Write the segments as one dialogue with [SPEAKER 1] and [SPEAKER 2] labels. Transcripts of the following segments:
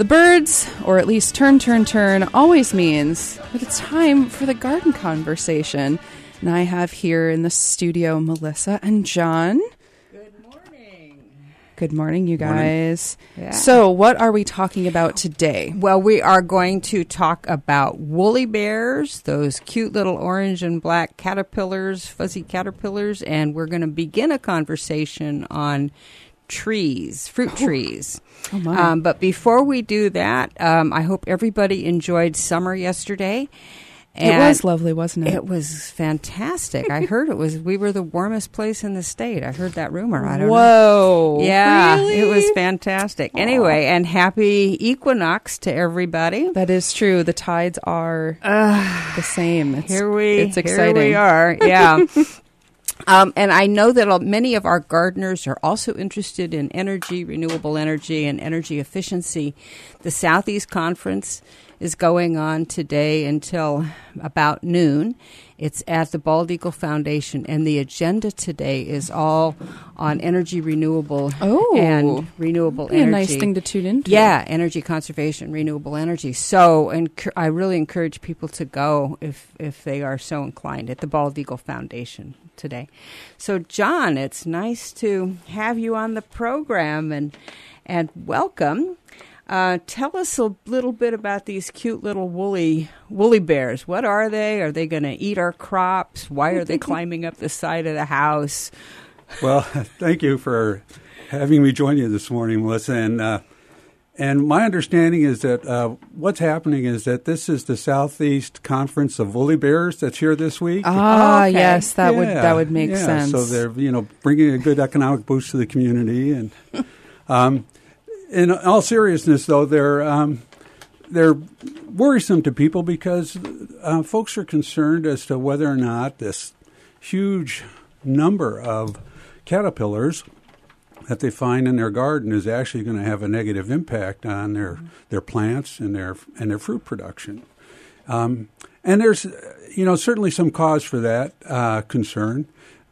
[SPEAKER 1] The birds, or at least turn, turn, turn, always means that it's time for the garden conversation. And I have here in the studio Melissa and John.
[SPEAKER 2] Good morning.
[SPEAKER 1] Good morning, you guys.
[SPEAKER 2] Yeah.
[SPEAKER 1] So what are we talking about today?
[SPEAKER 2] Well, we are going to talk about woolly bears, those cute little orange and black caterpillars, fuzzy caterpillars, and we're going to begin a conversation on trees, fruit trees.
[SPEAKER 1] Oh my.
[SPEAKER 2] But before we do that, I hope everybody enjoyed summer yesterday.
[SPEAKER 1] It was lovely, wasn't it?
[SPEAKER 2] It was fantastic. I heard we were the warmest place in the state. I heard that rumor. I don't know.
[SPEAKER 1] Whoa.
[SPEAKER 2] Yeah,
[SPEAKER 1] really?
[SPEAKER 2] It was fantastic. Anyway, and happy equinox to everybody.
[SPEAKER 1] That is true. The tides are the same. It's exciting.
[SPEAKER 2] Here we are, yeah. And I know that many of our gardeners are also interested in energy, renewable energy, and energy efficiency. The Southeast Conference is going on today until about noon. It's at the Bald Eagle Foundation, and the agenda today is all on energy renewable and renewable energy.
[SPEAKER 1] A nice thing to tune into.
[SPEAKER 2] Yeah, energy conservation, renewable energy. So I really encourage people to go if they are so inclined at the Bald Eagle Foundation today. So, John, it's nice to have you on the program, and welcome. Tell us a little bit about these cute little woolly bears. What are they? Are they going to eat our crops? Why are they climbing up the side of the house?
[SPEAKER 3] Well, thank you for having me join you this morning, Melissa. And my understanding is that what's happening is that this is the Southeast Conference of Woolly Bears that's here this week.
[SPEAKER 1] Ah,
[SPEAKER 2] Okay.
[SPEAKER 1] yes, that would make sense.
[SPEAKER 3] So they're bringing a good economic boost to the community, and in all seriousness, though, they're worrisome to people because folks are concerned as to whether or not this huge number of caterpillars that they find in their garden is actually going to have a negative impact on their plants and their fruit production. And there's certainly some cause for that concern.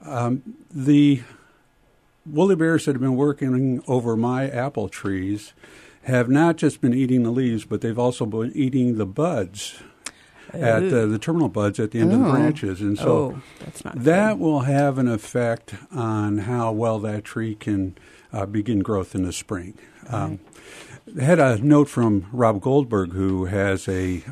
[SPEAKER 3] The woolly bears that have been working over my apple trees have not just been eating the leaves, but they've also been eating the buds at the terminal buds at the end of the branches. And so
[SPEAKER 2] that's not
[SPEAKER 3] that
[SPEAKER 2] good.
[SPEAKER 3] will have an effect on how well that tree can begin growth in the spring. I had a note from Rob Goldberg, who has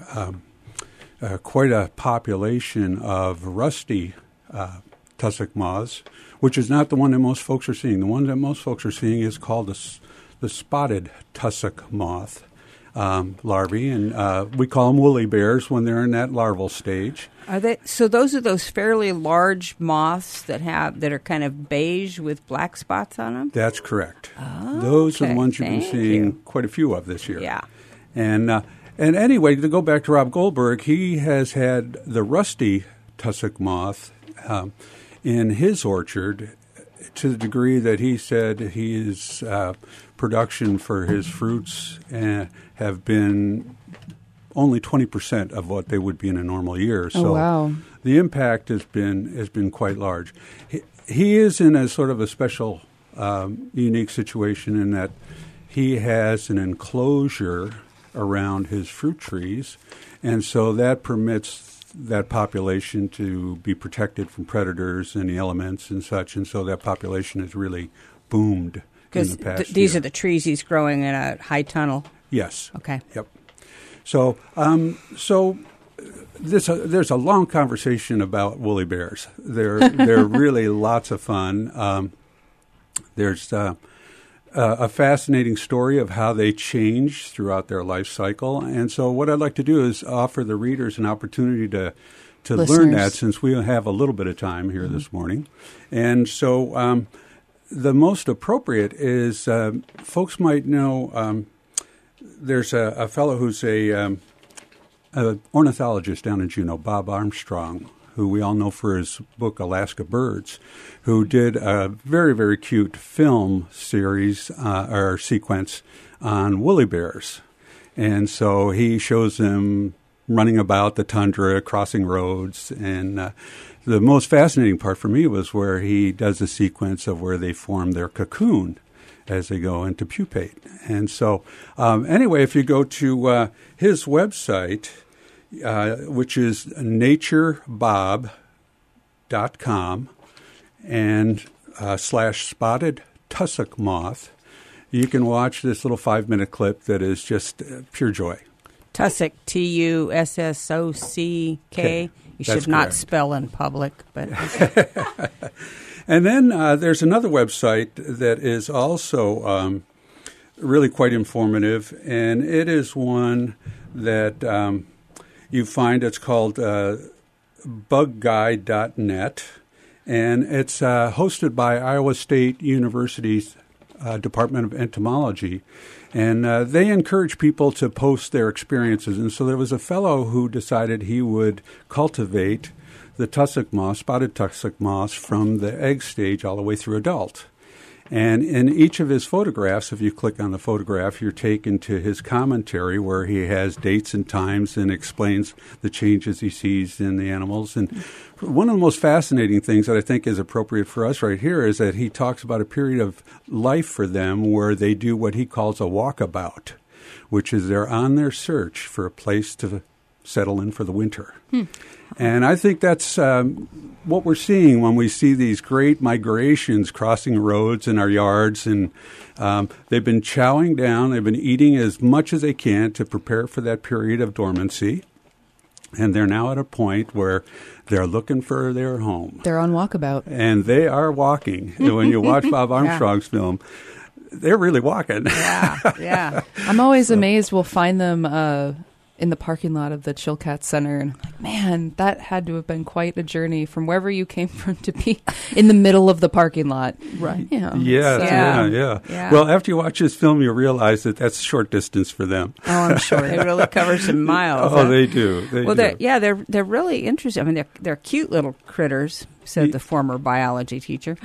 [SPEAKER 3] quite a population of rusty tussock moths, which is not the one that most folks are seeing. The one that most folks are seeing is called the spotted tussock moth larvae, and we call them woolly bears when they're in that larval stage.
[SPEAKER 2] Are they? So those are those fairly large moths that are kind of beige with black spots on them?
[SPEAKER 3] That's correct.
[SPEAKER 2] Oh,
[SPEAKER 3] those are the ones you've been
[SPEAKER 2] Thank
[SPEAKER 3] seeing
[SPEAKER 2] you.
[SPEAKER 3] quite a few of this year.
[SPEAKER 2] Yeah.
[SPEAKER 3] And anyway, to go back to Rob Goldberg, he has had the rusty tussock moth in his orchard to the degree that he said his production for his fruits have been only 20% of what they would be in a normal year. So
[SPEAKER 1] wow.
[SPEAKER 3] The impact has been quite large. He is in a sort of a special, unique situation in that he has an enclosure around his fruit trees, and so that permits that population to be protected from predators and the elements and such, and so that population has really boomed in the past
[SPEAKER 2] these
[SPEAKER 3] year.
[SPEAKER 2] are the trees he's growing in a high tunnel.
[SPEAKER 3] Yes.
[SPEAKER 2] Okay.
[SPEAKER 3] Yep. So, there's a long conversation about woolly bears. They're really lots of fun. There's a fascinating story of how they change throughout their life cycle. And so what I'd like to do is offer the readers an opportunity to learn that, since we have a little bit of time here this morning. And so the most appropriate is folks might know there's a fellow who's a ornithologist down in Juneau, Bob Armstrong, who we all know for his book Alaska Birds, who did a very, very cute film series or sequence on woolly bears. And so he shows them running about the tundra, crossing roads. And the most fascinating part for me was where he does a sequence of where they form their cocoon. as they go into pupate. And so, anyway, if you go to his website, which is naturebob.com and /spotted tussock moth, you can watch this little 5-minute clip that is just pure joy.
[SPEAKER 2] Tussock, T-U-S-S-O-C-K. You
[SPEAKER 3] That's
[SPEAKER 2] should not
[SPEAKER 3] correct.
[SPEAKER 2] spell in public, but
[SPEAKER 3] And then there's another website that is also really quite informative, and it is one that you find. It's called bugguide.net, and it's hosted by Iowa State University's Department of Entomology. And they encourage people to post their experiences. And so there was a fellow who decided he would cultivate the tussock moth, spotted tussock moths, from the egg stage all the way through adult. And in each of his photographs, if you click on the photograph, you're taken to his commentary where he has dates and times and explains the changes he sees in the animals. And one of the most fascinating things that I think is appropriate for us right here is that he talks about a period of life for them where they do what he calls a walkabout, which is they're on their search for a place to settle in for the winter. And I think that's what we're seeing when we see these great migrations crossing roads in our yards. And they've been chowing down. They've been eating as much as they can to prepare for that period of dormancy. And they're now at a point where they're looking for their home.
[SPEAKER 1] They're on walkabout.
[SPEAKER 3] And they are walking. When you watch Bob Armstrong's film, they're really walking.
[SPEAKER 2] yeah.
[SPEAKER 1] I'm always amazed we'll find them in the parking lot of the Chilkat Center. And I'm like, man, that had to have been quite a journey from wherever you came from to be in the middle of the parking lot.
[SPEAKER 3] Right.
[SPEAKER 1] You know,
[SPEAKER 3] Yeah. Well, after you watch this film, you'll realize that that's short distance for them.
[SPEAKER 2] Oh, I'm sure they really cover some miles.
[SPEAKER 3] Oh, they do. They do.
[SPEAKER 2] They're really interesting. I mean, they're cute little critters, said the former biology teacher.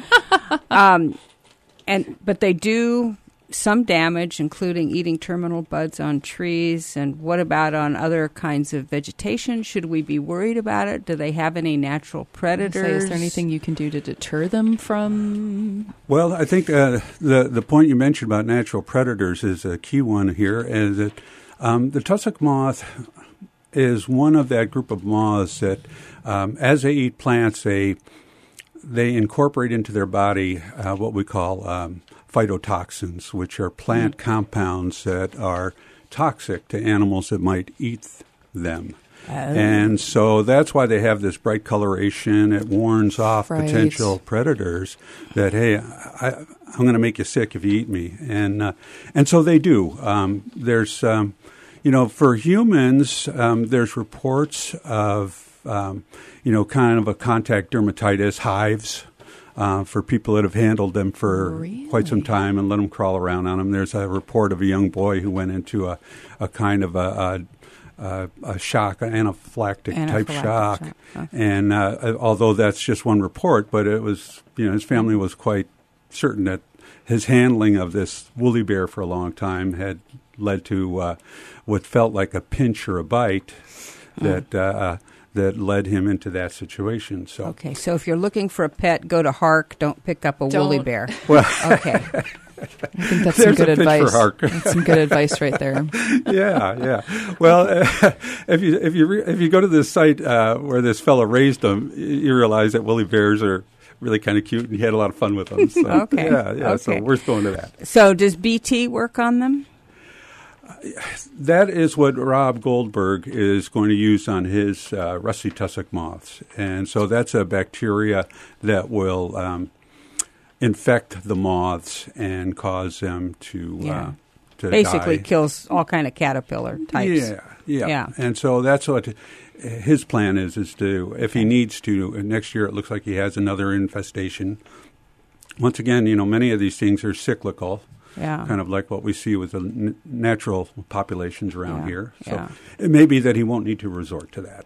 [SPEAKER 2] But they do some damage, including eating terminal buds on trees. And what about on other kinds of vegetation? Should we be worried about it? Do they have any natural predators?
[SPEAKER 1] Is there anything you can do to deter them from?
[SPEAKER 3] Well, I think the point you mentioned about natural predators is a key one here, and that the tussock moth is one of that group of moths that, as they eat plants, they incorporate into their body what we call phytotoxins, which are plant compounds that are toxic to animals that might eat them. Oh. And so that's why they have this bright coloration. It warns off potential predators that, hey, I'm going to make you sick if you eat me. And so they do. There's, for humans, there's reports of, kind of a contact dermatitis, hives, for people that have handled them for quite some time and let them crawl around on them. There's a report of a young boy who went into a kind of a shock, an anaphylactic type shock. Huh. And although that's just one report, but it was, his family was quite certain that his handling of this woolly bear for a long time had led to what felt like a pinch or a bite that led him into that situation. So
[SPEAKER 2] okay, so if you're looking for a pet, go to Hark. Don't pick up a woolly bear.
[SPEAKER 3] Well,
[SPEAKER 2] okay.
[SPEAKER 1] I think that's some good advice.
[SPEAKER 3] For Hark.
[SPEAKER 1] That's some good advice right there.
[SPEAKER 3] Yeah. Well, if you go to this site where this fellow raised them, you realize that woolly bears are really kind of cute, and he had a lot of fun with them. So,
[SPEAKER 2] okay.
[SPEAKER 3] Yeah. So worth going to that.
[SPEAKER 2] So does BT work on them?
[SPEAKER 3] That is what Rob Goldberg is going to use on his rusty tussock moths. And so that's a bacteria that will infect the moths and cause them to
[SPEAKER 2] basically
[SPEAKER 3] die.
[SPEAKER 2] Kills all kind of caterpillar types.
[SPEAKER 3] Yeah. And so that's what his plan is to, if he needs to, next year it looks like he has another infestation. Once again, many of these things are cyclical.
[SPEAKER 2] Yeah.
[SPEAKER 3] Kind of like what we see with the natural populations around here. So it may be that he won't need to resort to that.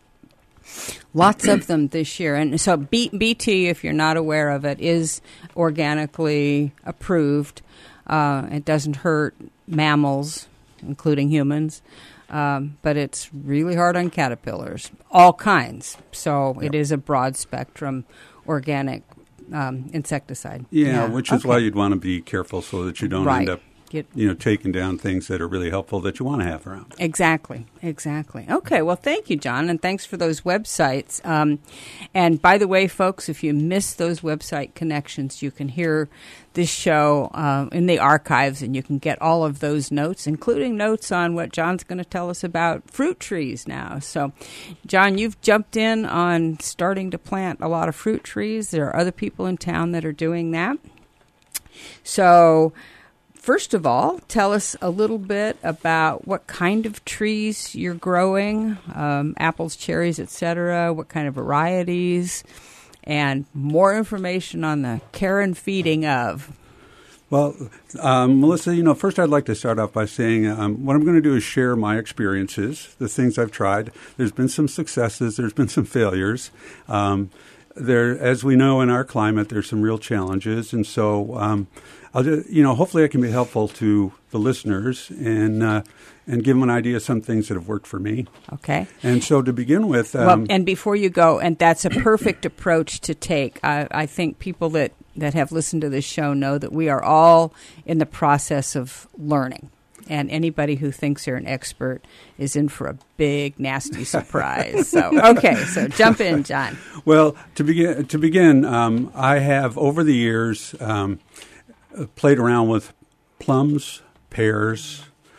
[SPEAKER 2] Lots of them this year. And so BT, if you're not aware of it, is organically approved. It doesn't hurt mammals, including humans. But it's really hard on caterpillars, all kinds. So it is a broad spectrum organic insecticide.
[SPEAKER 3] Yeah, which is
[SPEAKER 2] Okay.
[SPEAKER 3] why you'd want to be careful so that you don't
[SPEAKER 2] Right.
[SPEAKER 3] end up, taking down things that are really helpful that you want to have around.
[SPEAKER 2] Exactly. Okay, well, thank you, John, and thanks for those websites. And by the way, folks, if you miss those website connections, you can hear this show in the archives, and you can get all of those notes, including notes on what John's going to tell us about fruit trees now. So, John, you've jumped in on starting to plant a lot of fruit trees. There are other people in town that are doing that. So, first of all, tell us a little bit about what kind of trees you're growing, apples, cherries, etc., what kind of varieties, and more information on the care and feeding of.
[SPEAKER 3] Well, Melissa, first I'd like to start off by saying what I'm going to do is share my experiences, the things I've tried. There's been some successes. There's been some failures. As we know in our climate, there's some real challenges. And so I'll just, hopefully I can be helpful to the listeners and give them an idea of some things that have worked for me.
[SPEAKER 2] Okay.
[SPEAKER 3] And so to begin with...
[SPEAKER 2] well, and before you go, and that's a perfect approach to take. I think people that have listened to this show know that we are all in the process of learning. And anybody who thinks they're an expert is in for a big, nasty surprise. So jump in, John.
[SPEAKER 3] Well, to begin, I have over the years played around with plums, pears,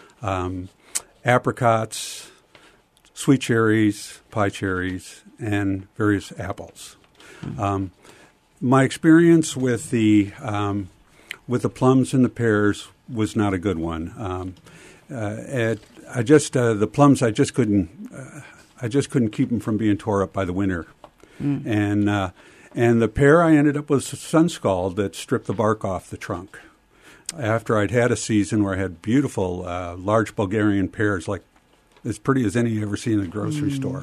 [SPEAKER 3] apricots, sweet cherries, pie cherries, and various apples. My experience with the plums and the pears was not a good one. The plums I just couldn't keep them from being tore up by the winter, and the pear I ended up with sun scald that stripped the bark off the trunk. After I'd had a season where I had beautiful large Bulgarian pears, like as pretty as any you ever see in the grocery store.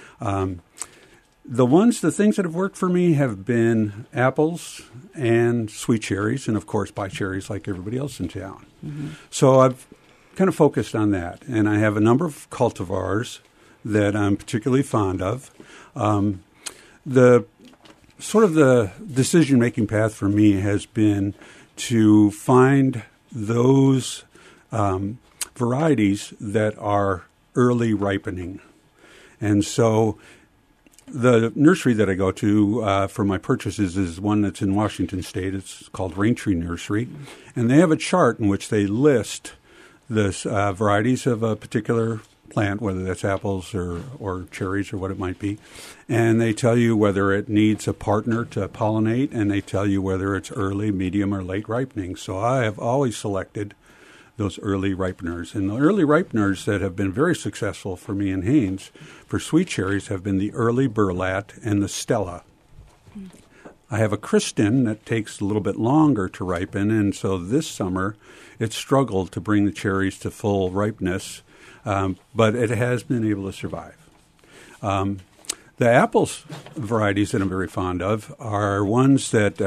[SPEAKER 3] The things that have worked for me have been apples and sweet cherries, and of course pie cherries like everybody else in town. So I've kind of focused on that, and I have a number of cultivars that I'm particularly fond of. The decision-making path for me has been to find those varieties that are early ripening. And so the nursery that I go to for my purchases is one that's in Washington State. It's called Raintree Nursery. And they have a chart in which they list the varieties of a particular plant, whether that's apples or cherries or what it might be. And they tell you whether it needs a partner to pollinate, and they tell you whether it's early, medium, or late ripening. So I have always selected those early ripeners. And the early ripeners that have been very successful for me in Haines for sweet cherries have been the early Burlat and the Stella. I have a Kristen that takes a little bit longer to ripen, and so this summer it struggled to bring the cherries to full ripeness, but it has been able to survive. The apples varieties that I'm very fond of are ones that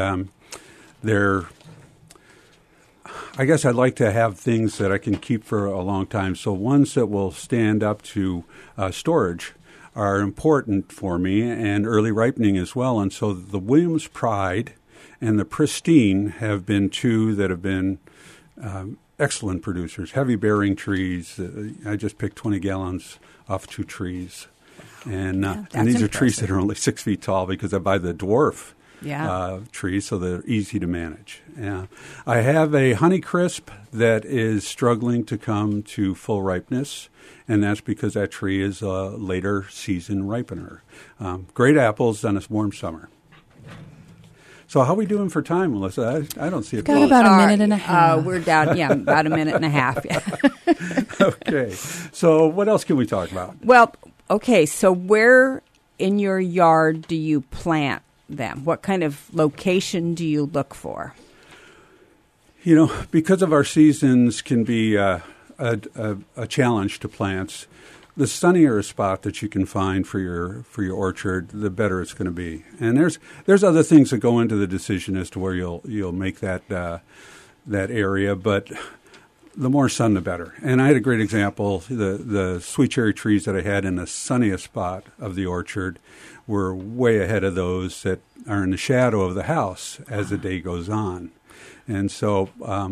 [SPEAKER 3] I guess I'd like to have things that I can keep for a long time. So ones that will stand up to storage are important for me, and early ripening as well. And so the Williams Pride and the Pristine have been two that have been excellent producers, heavy-bearing trees. I just picked 20 gallons off 2 trees. And these are trees that are only 6 feet tall because I buy the dwarf trees, so they're easy to manage. I have a Honeycrisp that is struggling to come to full ripeness, and that's because that tree is a later season ripener. Great apples on a warm summer. So how are we doing for time, Melissa? I don't see it.
[SPEAKER 1] Got about a minute and a half.
[SPEAKER 2] We're down, about a minute and a half. Yeah.
[SPEAKER 3] Okay. So what else can we talk about?
[SPEAKER 2] Well, okay. So where in your yard do you plant them? What kind of location do you look for?
[SPEAKER 3] Because of our seasons can be a challenge to plants, the sunnier a spot that you can find for your orchard, the better it's going to be. And there's other things that go into the decision as to where you'll make that area. But the more sun, the better. And I had a great example. The sweet cherry trees that I had in the sunniest spot of the orchard were way ahead of those that are in the shadow of the house as the day goes on. And so,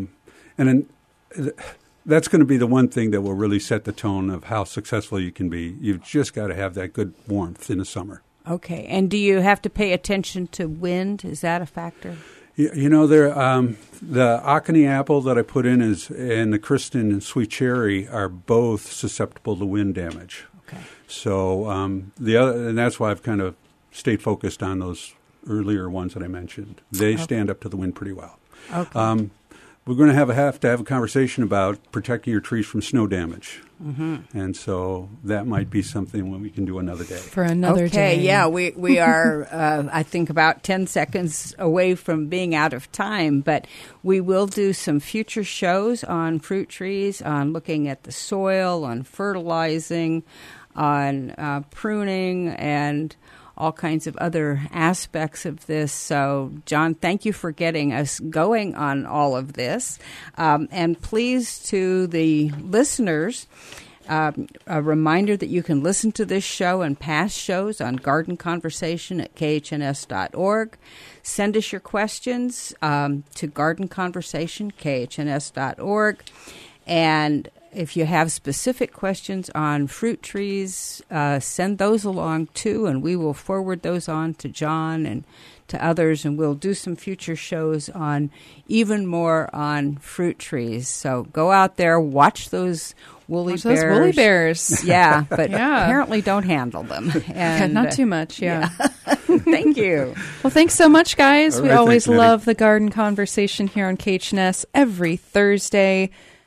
[SPEAKER 3] that's going to be the one thing that will really set the tone of how successful you can be. You've just got to have that good warmth in the summer.
[SPEAKER 2] Okay. And do you have to pay attention to wind? Is that a factor?
[SPEAKER 3] You know, the Akane apple that I put in and the Kristen and sweet cherry are both susceptible to wind damage.
[SPEAKER 2] Okay.
[SPEAKER 3] So and that's why I've kind of stayed focused on those earlier ones that I mentioned. They stand up to the wind pretty well.
[SPEAKER 2] Okay.
[SPEAKER 3] We're going to have a conversation about protecting your trees from snow damage.
[SPEAKER 2] Mm-hmm.
[SPEAKER 3] And so that might be something when we can do another day.
[SPEAKER 1] For another day.
[SPEAKER 2] Okay, yeah, we are, I think, about 10 seconds away from being out of time, but we will do some future shows on fruit trees, on looking at the soil, on fertilizing, on pruning, and all kinds of other aspects of this. So, John, thank you for getting us going on all of this. And please, to the listeners, a reminder that you can listen to this show and past shows on Garden Conversation at khns.org. Send us your questions to Garden Conversation, khns.org. And if you have specific questions on fruit trees, send those along too, and we will forward those on to John and to others, and we'll do some future shows on even more on fruit trees. So go out there, watch those woolly bears.
[SPEAKER 1] Those woolly bears.
[SPEAKER 2] Yeah, but apparently don't handle them. And,
[SPEAKER 1] not too much, yeah.
[SPEAKER 2] Thank you.
[SPEAKER 1] Well, thanks so much, guys.
[SPEAKER 3] All
[SPEAKER 1] We
[SPEAKER 3] right,
[SPEAKER 1] always
[SPEAKER 3] thanks,
[SPEAKER 1] love the Garden Conversation here on KHNS every Thursday.